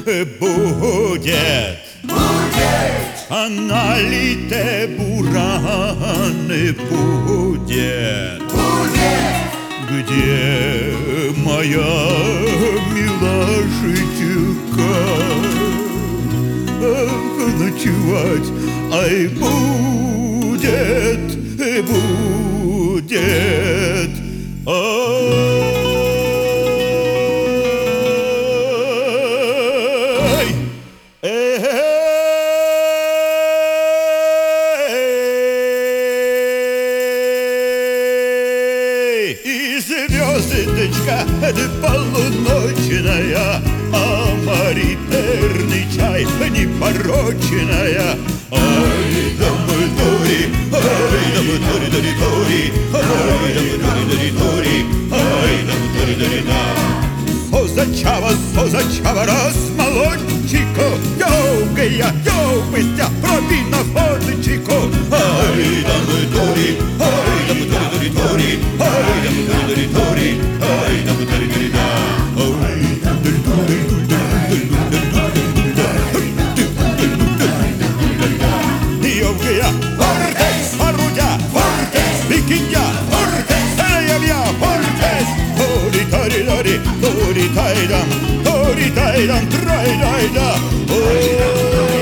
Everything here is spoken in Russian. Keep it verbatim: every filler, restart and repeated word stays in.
будет, будет, а налитые бураны будет, будет. где моя милашечка? Ах, ночевать, ай, будет, будет, ай, эй, и звездочка полуночная, а марiterный чай непорочная. Ай, да мы тори, ай, да мы тори, тори, тори, ай, да мы тори, тори, тори, ай, да мы тори, тори, да. Созачава, созачава, раз молодчико, йогая, йобистя, проби на фоточку. Ай, да мы тори, ай, да мы тори, тори, тори, ай, да мы тори, тори, тори, ай, да мы тори, тори, да. Ай, да мы тори, тори, йогая, фортес, орудя, фортес, викиндя, фортес, таявья, фортес. Тори, тори, тори, тори, тайдам, тори, тайдам, трай, тайда.